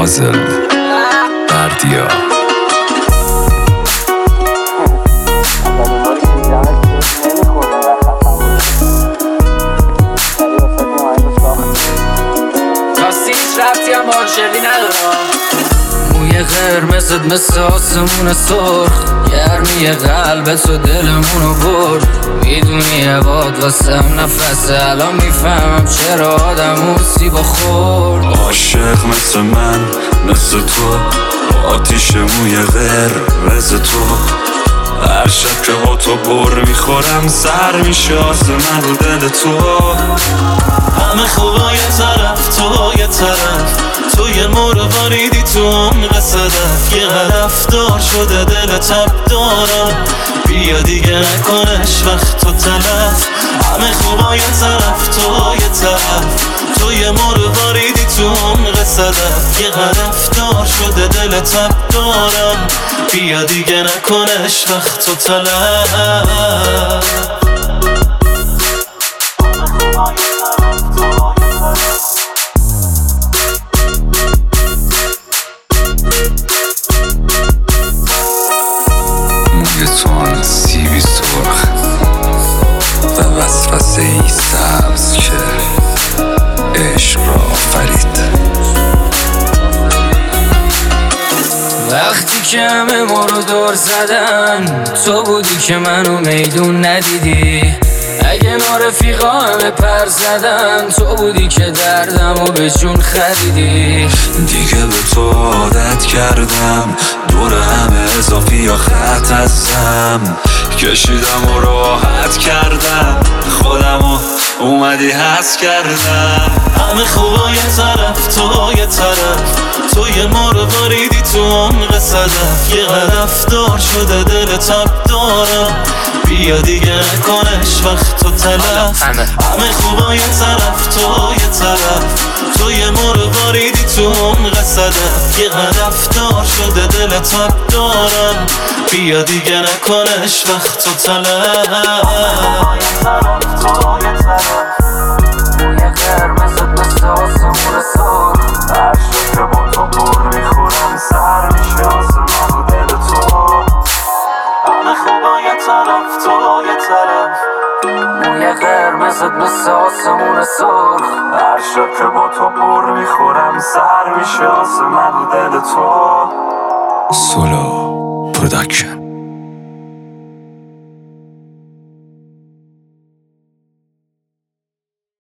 پازل بردیا موی قرمزت مثل آسمون سرخ، گرمی قلبت و دلمونو برد. میدونی عباد واسم نفسه، الان میفهمم چرا آدم سیبا خورد. عاشق مثل من مثل تو، آتیش موی قرمز تو. هر شب که با تو بر میخورم سر میشه آسمون رو دل تو. همه خوبا یه طرف، تو یه طرف، تو یه مرواریدی تو عمق صدف. یه هدف دار شده دل تب دارم، بیا دیگه نکنش وقت تو تلف. همه خوبا یه طرف، تو یه طرف، تو یه مرواریدی تو عمق صدف. یه هدف دار شده دل تب دارم، بیا دیگه نکنش وقت تو تلف. موی تو آن سیبی سرخ و وسوسه ای سبز که عشق را آفرید. وقتی که همه ما رو دور زدن، تو بودی که منو میدون ندیدی. اگه رفیقا همه پر زدن، تو بودی که دردمو به جون خریدی. دیگه به تو عادت کردم، دور همه اضافی یا خط هستم. کشیدم و راحت کردم، خودمو اومدی حس کردم. همه خوبا یه طرف، تو یه طرف، تو یه مرواریدی تو عمق صدف. یه هدف دار شده دل تب دارم، بیا دیگه نکنش وقت تو تلف. همه خوبا یه طرف، تو یه طرف، تو یه مرواریدی تو عمق صدف. یه هدف دار شده دل تب دارم، بیا دیگه نکنش وقت تو تلف. موی قرمزت مثل آسمون سرخ، هر شب که با تو بر میخورم سر میشه آسمان رو دل تو. همه خوبا یه طرف، تو یه طرف، موی قرمزت مثل آسمون سرخ. هر شب که با تو بر میخورم سر میشه آسمان رو دل تو. سولو پروداکشن.